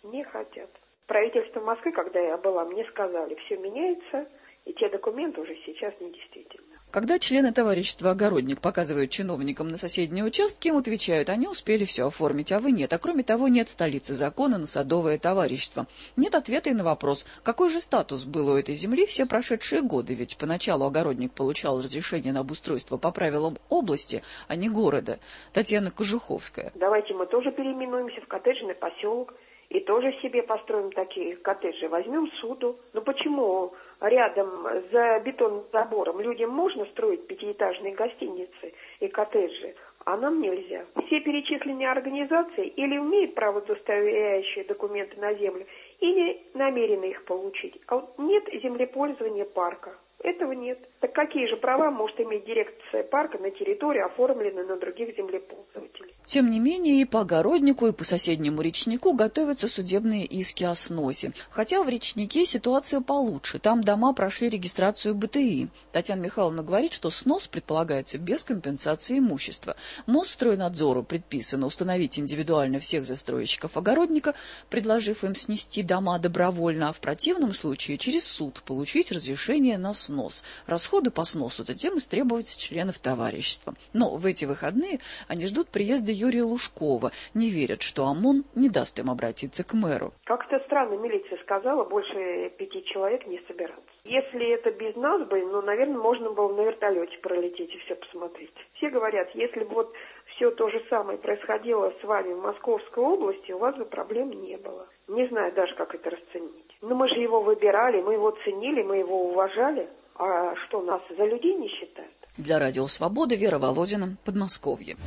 Не хотят. Правительство Москвы, когда я была, мне сказали, все меняется, и те документы уже сейчас недействительны. Когда члены товарищества «Огородник» показывают чиновникам на соседние участки, им отвечают: они успели все оформить, а вы нет. А кроме того, нет столицы закона на садовое товарищество. Нет ответа и на вопрос, какой же статус был у этой земли все прошедшие годы, ведь поначалу «Огородник» получал разрешение на обустройство по правилам области, а не города. Татьяна Кожуховская. Давайте мы тоже переименуемся в коттеджный поселок и тоже себе построим такие коттеджи. Возьмем суду. Ну почему рядом за бетонным забором людям можно строить пятиэтажные гостиницы и коттеджи, а нам нельзя? Все перечисленные организации или имеют право удостоверяющие документы на землю, или намерены их получить. А вот нет землепользования парка. Этого нет. Так какие же права может иметь дирекция парка на территории, оформленной на других землепользователей? Тем не менее, и по Огороднику, и по соседнему речнику готовятся судебные иски о сносе. Хотя в речнике ситуация получше. Там дома прошли регистрацию бэ тэ и. Татьяна Михайловна говорит, что снос предполагается без компенсации имущества. Мосстройнадзору предписано установить индивидуально всех застройщиков Огородника, предложив им снести дома добровольно, а в противном случае через суд получить разрешение на снос. Снос. Расходы по сносу затем истребовать с членов товарищества. Но в эти выходные они ждут приезда Юрия Лужкова, не верят, что ОМОН не даст им обратиться к мэру. Как-то странно милиция сказала, больше пяти человек не собираться. Если это без нас бы, ну, наверное, можно было на вертолете пролететь и все посмотреть. Все говорят, если бы вот все то же самое происходило с вами в Московской области, у вас бы проблем не было. Не знаю даже, как это расценить. Но мы же его выбирали, мы его ценили, мы его уважали. А что, нас за людей не считают? Для Радио Свобода Вера Володина, Подмосковье.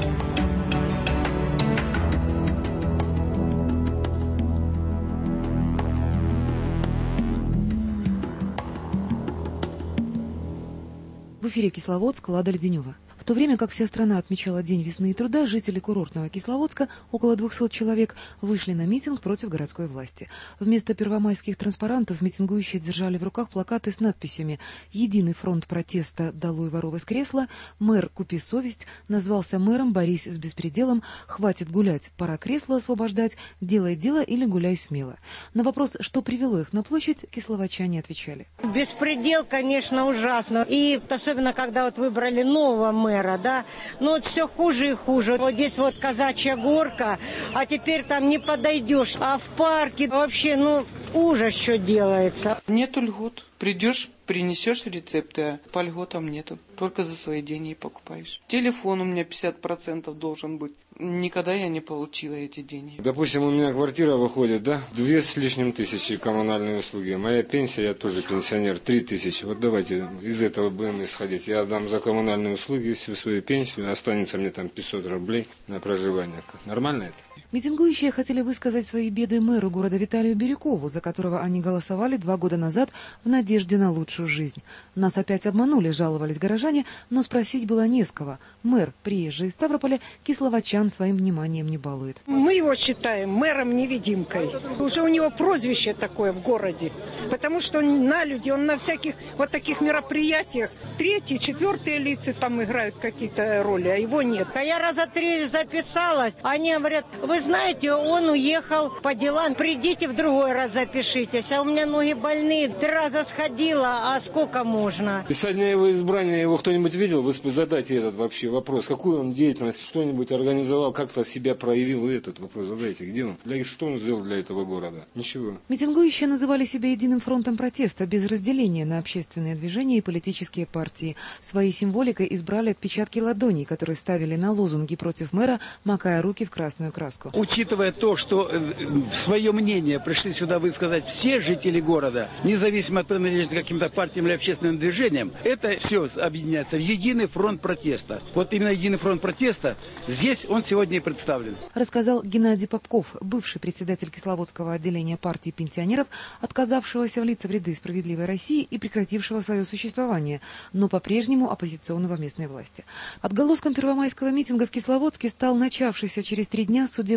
В эфире Кисловодск, Лада Леденева. В то время как вся страна отмечала День весны и труда, жители курортного Кисловодска, около двухсот человек, вышли на митинг против городской власти. Вместо первомайских транспарантов митингующие держали в руках плакаты с надписями «Единый фронт протеста, долой воров из кресла», «Мэр, купи совесть», назвался мэром, борись с беспределом, «Хватит гулять, пора кресло освобождать», «Делай дело или гуляй смело». На вопрос, что привело их на площадь, кисловодчане отвечали. Беспредел, конечно, ужасно. И особенно, когда вот выбрали нового мэра, да, но вот все хуже и хуже. Вот здесь вот казачья горка, а теперь там не подойдешь. А в парке вообще, ну, ужас, что делается. Нету льгот. Придешь, принесешь рецепты, а по льготам нету. Только за свои деньги покупаешь. Телефон у меня пятьдесят процентов должен быть. Никогда я не получила эти деньги. Допустим, у меня квартира выходит, да, две с лишним тысячи коммунальные услуги. Моя пенсия, я тоже пенсионер, три тысячи. Вот давайте из этого будем исходить. Я отдам за коммунальные услуги всю свою пенсию, останется мне там пятьсот рублей на проживание. Нормально это? Митингующие хотели высказать свои беды мэру города Виталию Бирюкову, за которого они голосовали два года назад в надежде на лучшую жизнь. Нас опять обманули, жаловались горожане, но спросить было не с кого. Мэр, приезжий из Ставрополя, кисловодчан своим вниманием не балует. Мы его считаем мэром-невидимкой. Уже у него прозвище такое в городе, потому что он на люди, он на всяких вот таких мероприятиях третьи, четвертые лица там играют какие-то роли, а его нет. А я раза три записалась, они говорят, вы знаете, он уехал по делам, придите в другой раз запишитесь, а у меня ноги больные, три раза сходила, а сколько можно? И со дня его избрания его кто-нибудь видел? Вы задайте этот вообще вопрос, какую он деятельность, что-нибудь организовал, как-то себя проявил, вы этот вопрос задайте, где он? Для, что он сделал для этого города? Ничего. Митингующие называли себя единым фронтом протеста, без разделения на общественные движения и политические партии. Своей символикой избрали отпечатки ладоней, которые ставили на лозунги против мэра, макая руки в красную краску. Учитывая то, что свое мнение пришли сюда высказать все жители города, независимо от принадлежности к каким-то партиям или общественным движениям, это все объединяется в единый фронт протеста. Вот именно единый фронт протеста, здесь он сегодня и представлен. Рассказал Геннадий Попков, бывший председатель Кисловодского отделения партии пенсионеров, отказавшегося влиться в ряды «Справедливой России» и прекратившего свое существование, но по-прежнему оппозиционного местной власти. Отголоском первомайского митинга в Кисловодске стал начавшийся через три дня судебный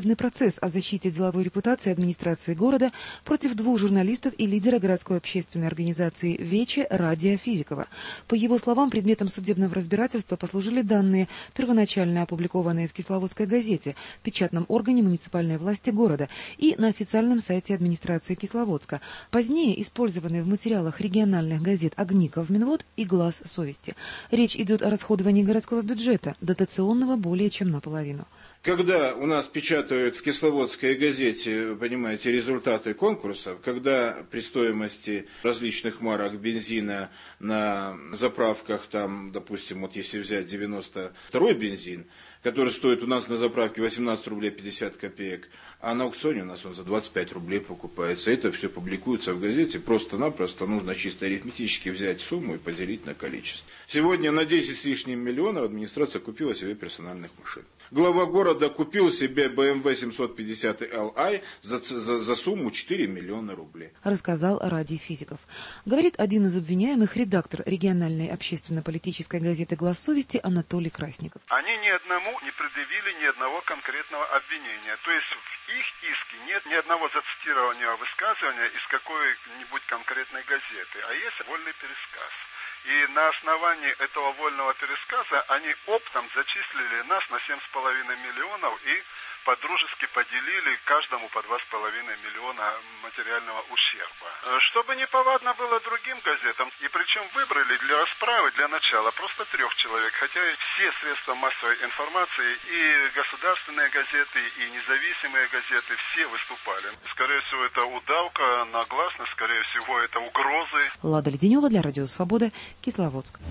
судебный процесс о защите деловой репутации администрации города против двух журналистов и лидера городской общественной организации «Вече» Радия Физикова. По его словам, предметом судебного разбирательства послужили данные, первоначально опубликованные в Кисловодской газете, печатном органе муниципальной власти города, и на официальном сайте администрации Кисловодска, позднее использованные в материалах региональных газет «Огников Минвод» и «Глаз совести». Речь идет о расходовании городского бюджета, дотационного более чем наполовину. Когда у нас печатают в Кисловодской газете, понимаете, результаты конкурсов, когда при стоимости различных марок бензина на заправках, там, допустим, вот если взять девяносто второй бензин, который стоит у нас на заправке восемнадцать рублей пятьдесят копеек, а на аукционе у нас он за двадцать пять рублей покупается. Это все публикуется в газете, просто-напросто нужно чисто арифметически взять сумму и поделить на количество. Сегодня на десять с лишним миллионов администрация купила себе персональных машин. Глава города купил себе бэ эм вэ семьсот пятьдесят эл ай за, за, за сумму четыре миллиона рублей. Рассказал Радий Физиков. Говорит один из обвиняемых, редактор региональной общественно-политической газеты «Глаз совести» Анатолий Красников. Они ни одному не предъявили ни одного конкретного обвинения. То есть в их иске нет ни одного зацитированного высказывания из какой-нибудь конкретной газеты, а есть вольный пересказ. И на основании этого вольного пересказа они оптом зачислили нас на семь с половиной миллионов и подружески поделили каждому по два с половиной миллиона материального ущерба. Чтобы не повадно было другим газетам, и причем выбрали для расправы, для начала, просто трех человек, хотя и все средства массовой информации, и государственные газеты, и независимые газеты, все выступали. Скорее всего, это удавка, нагласно, скорее всего, это угрозы. Лада Леденева для Радио Свобода, Кисловодск.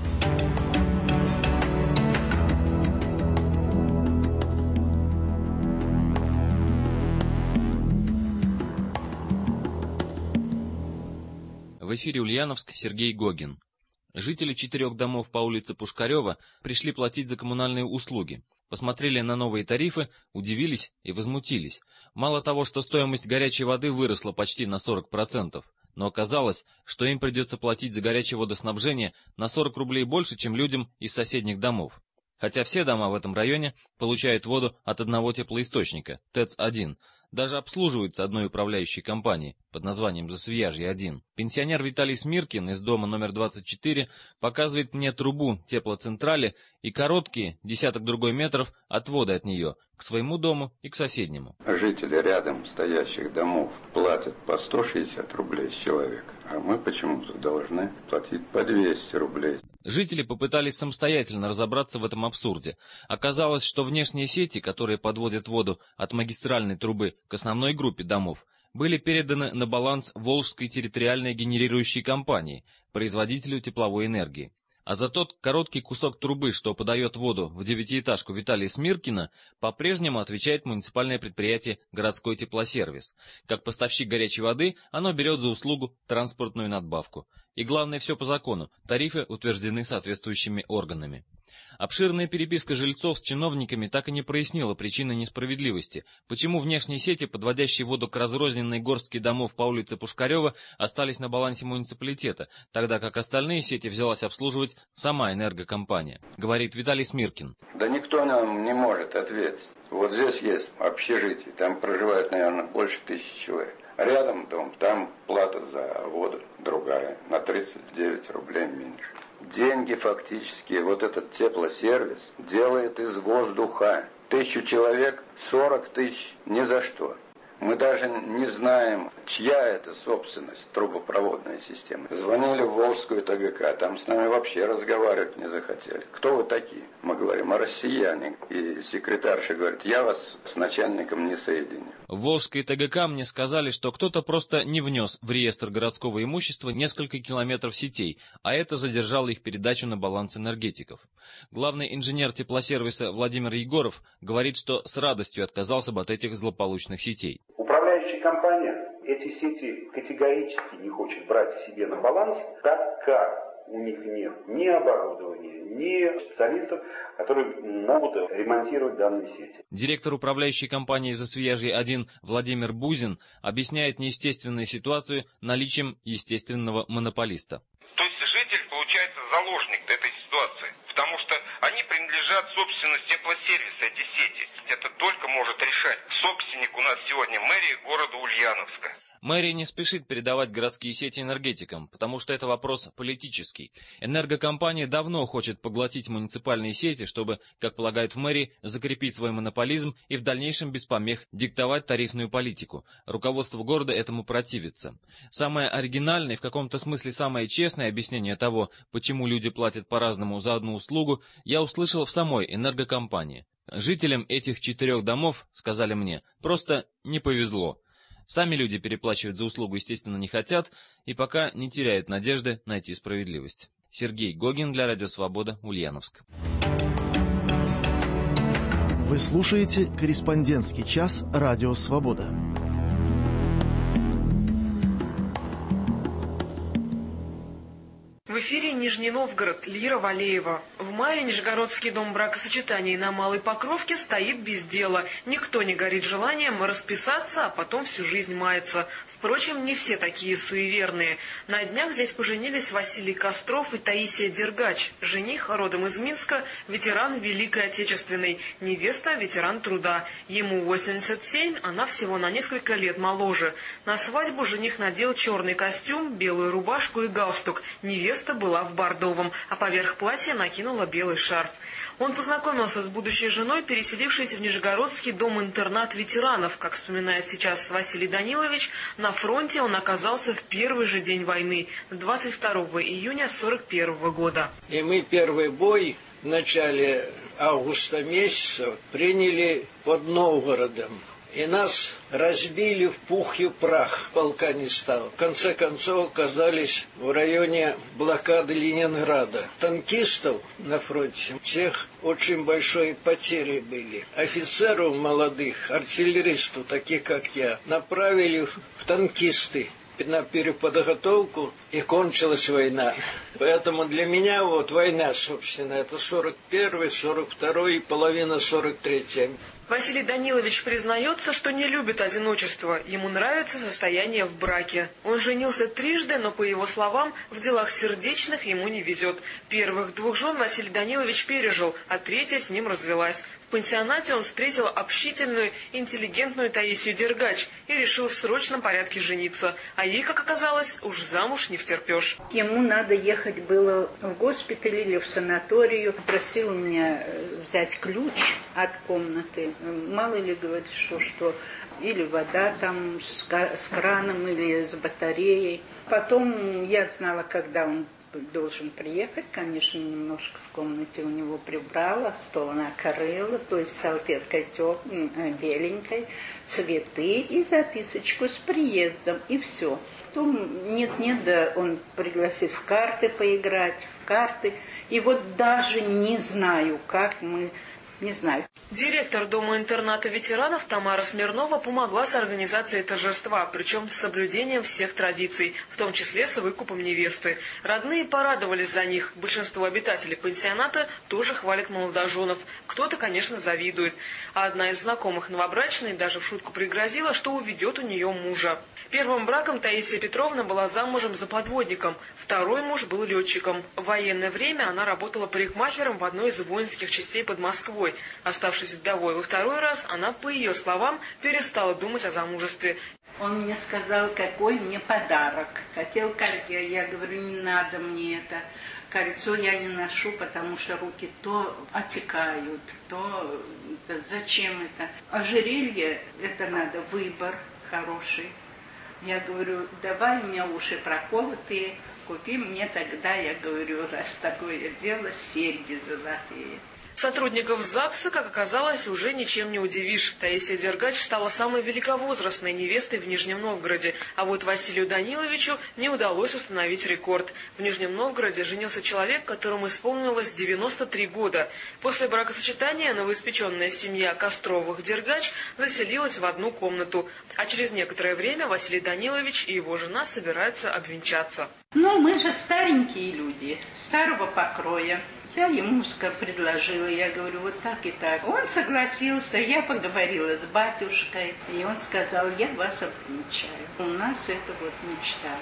В эфире Ульяновск, Сергей Гогин. Жители четырех домов по улице Пушкарева пришли платить за коммунальные услуги. Посмотрели на новые тарифы, удивились и возмутились. Мало того, что стоимость горячей воды выросла почти на сорок процентов, но оказалось, что им придется платить за горячее водоснабжение на сорок рублей больше, чем людям из соседних домов. Хотя все дома в этом районе получают воду от одного теплоисточника, ТЭЦ один, даже обслуживаются одной управляющей компанией под названием Засвияжье один. Пенсионер Виталий Смиркин из дома номер двадцать четыре показывает мне трубу теплоцентрали и короткие, десяток другой метров, отводы от нее к своему дому и к соседнему. Жители рядом стоящих домов платят по сто шестьдесят рублей с человека, а мы почему-то должны платить по двести рублей. Жители попытались самостоятельно разобраться в этом абсурде. Оказалось, что внешние сети, которые подводят воду от магистральной трубы к основной группе домов, были переданы на баланс Волжской территориальной генерирующей компании, производителю тепловой энергии. А за тот короткий кусок трубы, что подает воду в девятиэтажку Виталия Смиркина, по-прежнему отвечает муниципальное предприятие «Городской теплосервис». Как поставщик горячей воды, оно берет за услугу транспортную надбавку. И главное, все по закону, тарифы утверждены соответствующими органами. Обширная переписка жильцов с чиновниками так и не прояснила причины несправедливости, почему внешние сети, подводящие воду к разрозненной горстке домов по улице Пушкарева, остались на балансе муниципалитета, тогда как остальные сети взялась обслуживать сама энергокомпания, говорит Виталий Смиркин. Да никто нам не может ответить. Вот здесь есть общежитие, там проживает, наверное, больше тысячи человек. Рядом дом, там плата за воду другая, на тридцать девять рублей меньше. Деньги фактически вот этот теплосервис делает из воздуха. Тысячу человек, сорок тысяч, ни за что. Мы даже не знаем, чья это собственность, трубопроводная система. Звонили в Волжскую ТГК, там с нами вообще разговаривать не захотели. Кто вы такие? Мы говорим, а россияне. И секретарша говорит, я вас с начальником не соединю. В Волжской ТГК мне сказали, что кто-то просто не внес в реестр городского имущества несколько километров сетей, а это задержало их передачу на баланс энергетиков. Главный инженер теплосервиса Владимир Егоров говорит, что с радостью отказался бы от этих злополучных сетей. Управляющая компания эти сети категорически не хочет брать себе на баланс, так как у них нет ни оборудования, ни специалистов, которые могут ремонтировать данные сети. Директор управляющей компании «Засвияжье один» Владимир Бузин объясняет неестественную ситуацию наличием естественного монополиста. То есть житель получается заложник этой ситуации, потому что они принадлежат собственности теплосервиса, эти сети. Это только может решать собственность у нас сегодня мэрия города Ульяновска. Мэрия не спешит передавать городские сети энергетикам, потому что это вопрос политический. Энергокомпания давно хочет поглотить муниципальные сети, чтобы, как полагают в мэрии, закрепить свой монополизм и в дальнейшем без помех диктовать тарифную политику. Руководство города этому противится. Самое оригинальное и в каком-то смысле самое честное объяснение того, почему люди платят по-разному за одну услугу, я услышал в самой энергокомпании. Жителям этих четырех домов, сказали мне, просто не повезло. Сами люди переплачивать за услугу, естественно, не хотят и пока не теряют надежды найти справедливость. Сергей Гогин для Радио Свобода, Ульяновск. Вы слушаете «Корреспондентский час» Радио Свобода. В эфире Нижний Новгород, Лира Валеева. В мае Нижегородский дом бракосочетаний на Малой Покровке стоит без дела. Никто не горит желанием расписаться, а потом всю жизнь мается. Впрочем, не все такие суеверные. На днях здесь поженились Василий Костров и Таисия Дергач. Жених родом из Минска, ветеран Великой Отечественной. Невеста – ветеран труда. Ему восемьдесят семь, она всего на несколько лет моложе. На свадьбу жених надел черный костюм, белую рубашку и галстук. Невеста была в бордовом, а поверх платья накинула белый шарф. Он познакомился с будущей женой, переселившейся в Нижегородский дом-интернат ветеранов. Как вспоминает сейчас Василий Данилович, на фронте он оказался в первый же день войны, двадцать второго июня сорок первого года. И мы первый бой в начале августа месяца приняли под Новгородом. И нас разбили в пух и прах, полка не стало. В конце концов оказались в районе блокады Ленинграда. Танкистов на фронте всех очень большие потери были. Офицеров молодых, артиллеристов, таких как я, направили в танкисты на переподготовку, и кончилась война. Поэтому для меня вот война, собственно, это сорок первый, сорок второй и половина сорок третьего. Василий Данилович признается, что не любит одиночество. Ему нравится состояние в браке. Он женился трижды, но, по его словам, в делах сердечных ему не везет. Первых двух жен Василий Данилович пережил, а третья с ним развелась. В пансионате он встретил общительную, интеллигентную Таисию Дергач и решил в срочном порядке жениться. А ей, как оказалось, уж замуж не втерпешь. Ему надо ехать было в госпиталь или в санаторию. Просил меня взять ключ от комнаты. Мало ли, говорит, что, что или вода там с, с краном, или с батареей. Потом я знала, когда он должен приехать, конечно, немножко в комнате у него прибрала, стол накрыла, то есть салфеткой теплой, беленькой, цветы и записочку с приездом, и все. Потом нет-нет, да он пригласит в карты поиграть, в карты, и вот даже не знаю, как мы... Не знаю. Директор дома-интерната ветеранов Тамара Смирнова помогла с организацией торжества, причем с соблюдением всех традиций, в том числе с выкупом невесты. Родные порадовались за них. Большинство обитателей пансионата тоже хвалят молодоженов. Кто-то, конечно, завидует. А одна из знакомых новобрачной даже в шутку пригрозила, что уведет у нее мужа. Первым браком Таисия Петровна была замужем за подводником. Второй муж был летчиком. В военное время она работала парикмахером в одной из воинских частей под Москвой. Оставшись вдовой во второй раз, она, по ее словам, перестала думать о замужестве. Он мне сказал, какой мне подарок. Хотел кольцо. Я говорю, не надо мне это. Кольцо я не ношу, потому что руки то отекают, то это, зачем это. Ожерелье, это надо, выбор хороший. Я говорю, давай, у меня уши проколотые, купи мне тогда, я говорю, раз такое дело, серьги золотые. Сотрудников ЗАГСа, как оказалось, уже ничем не удивишь. Таисия Дергач стала самой великовозрастной невестой в Нижнем Новгороде, а вот Василию Даниловичу не удалось установить рекорд. В Нижнем Новгороде женился человек, которому исполнилось девяносто три года. После бракосочетания новоиспеченная семья Костровых-Дергач заселилась в одну комнату, а через некоторое время Василий Данилович и его жена собираются обвенчаться. Ну, мы же старенькие люди, старого покроя. Я ему предложила, я говорю, вот так и так. Он согласился, я поговорила с батюшкой, и он сказал, я вас обвенчаю. У нас это вот мечта.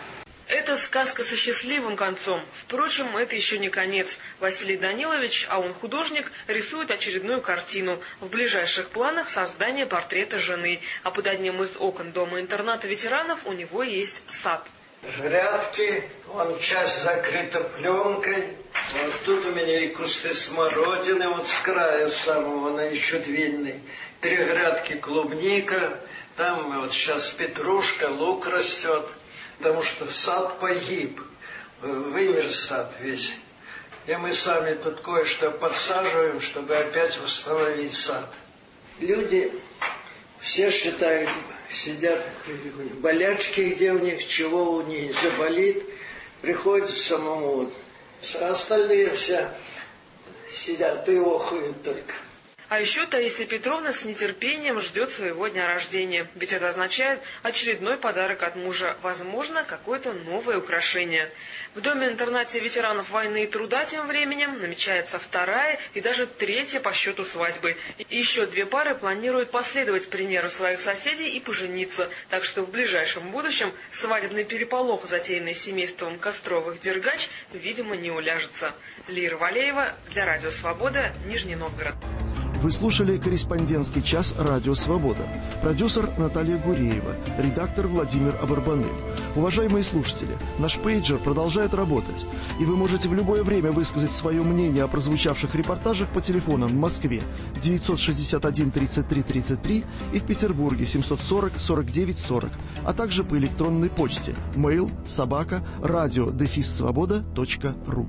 Это сказка со счастливым концом. Впрочем, это еще не конец. Василий Данилович, а он художник, рисует очередную картину. В ближайших планах создание портрета жены. А под одним из окон дома-интерната ветеранов у него есть сад. Грядки, вон часть закрыта пленкой. Вот тут у меня и кусты смородины, вот с края самого, она еще длинный. Три грядки клубника, там вот сейчас петрушка, лук растет. Потому что сад погиб, вымер сад весь. И мы сами тут кое-что подсаживаем, чтобы опять восстановить сад. Люди все считают, сидят болячки, где у них, чего у них заболит, приходится самому. Вот. А остальные все сидят и охают только. А еще Таисия Петровна с нетерпением ждет своего дня рождения, ведь это означает очередной подарок от мужа, возможно, какое-то новое украшение. В доме-интернате ветеранов войны и труда тем временем намечается вторая и даже третья по счету свадьбы. И еще две пары планируют последовать примеру своих соседей и пожениться, так что в ближайшем будущем свадебный переполох, затеянный семейством Костровых-Дергач, видимо, не уляжется. Лира Валеева для Радио Свобода, Нижний Новгород. Вы слушали «Корреспондентский час. Радио Свобода». Продюсер Наталья Гуреева, редактор Владимир Абарбанель. Уважаемые слушатели, наш пейджер продолжает работать, и вы можете в любое время высказать свое мнение о прозвучавших репортажах по телефонам в Москве девятьсот шестьдесят один тридцать три тридцать три и в Петербурге семьсот сорок сорок девять сорок, а также по электронной почте mail собака радио дефис свобода точка ру.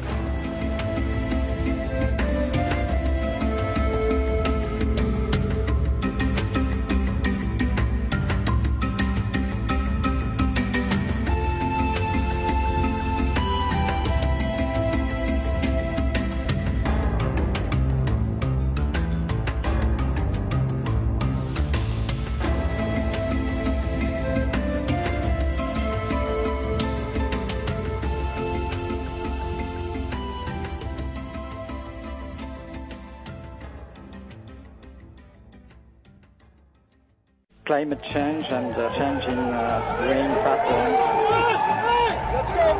Climate change and uh, changing uh, rain patterns. Let's go,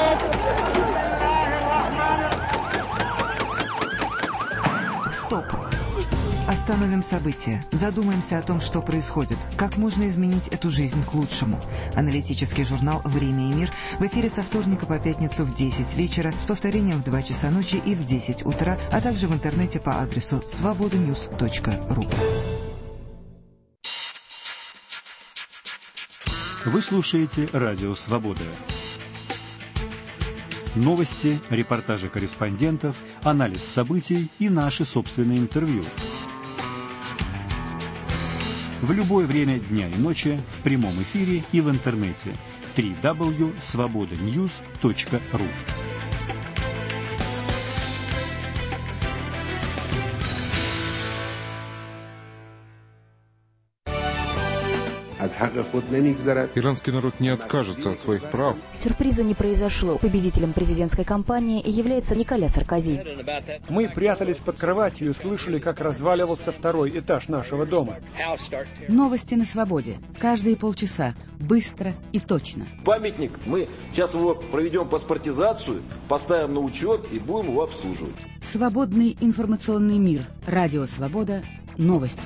Michael! Стоп! Остановим события. Задумаемся о том, что происходит. Как можно изменить эту жизнь к лучшему. Аналитический журнал «Время и мир» в эфире со вторника по пятницу в десять вечера, с повторением в два часа ночи и в десять утра, а также в интернете по адресу свобода ньюс точка ру. Вы слушаете Радио Свобода. Новости, репортажи корреспондентов, анализ событий и наши собственные интервью. В любое время дня и ночи, в прямом эфире и в интернете. дабл ю дабл ю дабл ю точка свобода ньюс точка ру. Иранский народ не откажется от своих прав. Сюрприза не произошло. Победителем президентской кампании является Николя Саркози. Мы прятались под кроватью и слышали, как разваливался второй этаж нашего дома. Новости на свободе. Каждые полчаса. Быстро и точно. Памятник. Мы сейчас его проведем паспортизацию, поставим на учет и будем его обслуживать. Свободный информационный мир. Радио Свобода. Новости.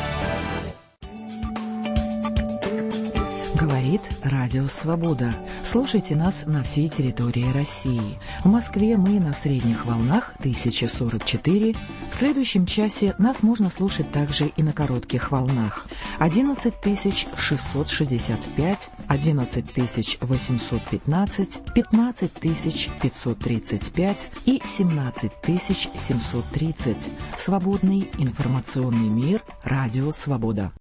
Говорит Радио Свобода. Слушайте нас на всей территории России. В Москве мы на средних волнах тысяча сорок четыре. В следующем часе нас можно слушать также и на коротких волнах. одиннадцать тысяч шестьсот шестьдесят пять, одиннадцать тысяч восемьсот пятнадцать, пятнадцать тысяч пятьсот тридцать пять и семнадцать тысяч семьсот тридцать. Свободный информационный мир. Радио Свобода.